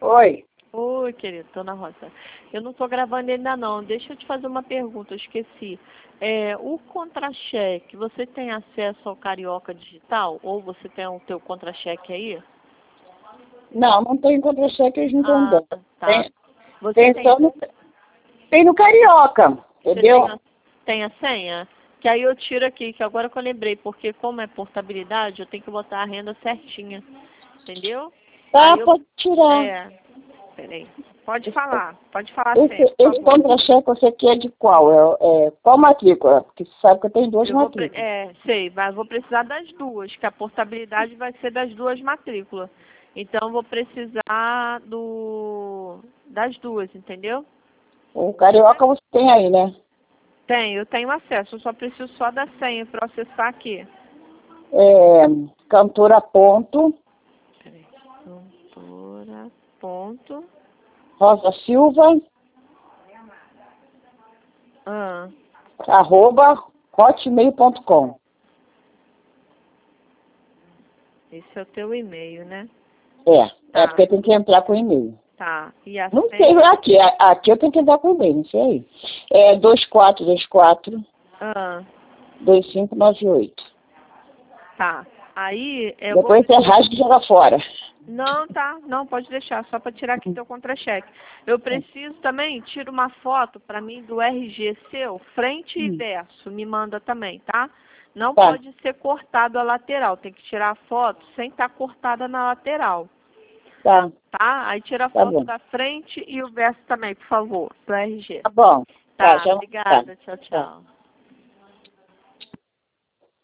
Oi. Oi, querido, Dona Rosa. Eu não estou gravando ainda não. Deixa eu te fazer uma pergunta, eu esqueci. O contra-cheque, você tem acesso ao Carioca Digital? Ou você tem o teu contra-cheque aí? Não, não tem contra-cheque, eles não estão dando. Tá. Tem no Carioca, entendeu? Tem a senha? Que aí eu tiro aqui, que agora que eu lembrei, porque como é portabilidade, eu tenho que botar a renda certinha. Entendeu? Tá, pode tirar. Peraí. Pode falar Esse contra-cheque você quer de qual? Qual matrícula? Porque você sabe que eu tenho duas matrículas. Sei, mas vou precisar das duas, que a portabilidade vai ser das duas matrículas. Então, vou precisar das duas, entendeu? O Carioca você tem aí, né? Eu tenho acesso, eu só preciso só da senha para acessar aqui. Cantora ponto. Peraí. Cantora ponto. Rosa Silva. @hotmail.com. Esse é o teu e-mail, né? É porque tem que entrar com e-mail. Tá. E a não senha? sei, aqui eu tenho que entrar com e-mail, não sei aí. 2424 2598. Tá. Aí Depois você rasga e joga fora. Não, tá. Não, pode deixar, só para tirar aqui teu contra-cheque. Eu preciso também, tira uma foto para mim do RG seu, frente e verso, me manda também, tá? Não pode ser cortado a lateral, tem que tirar a foto sem estar cortada na lateral. Tá. Tá? Aí tira a foto da frente e o verso também, por favor, do RG. Tá bom. Tá, obrigada. Tchau, tchau.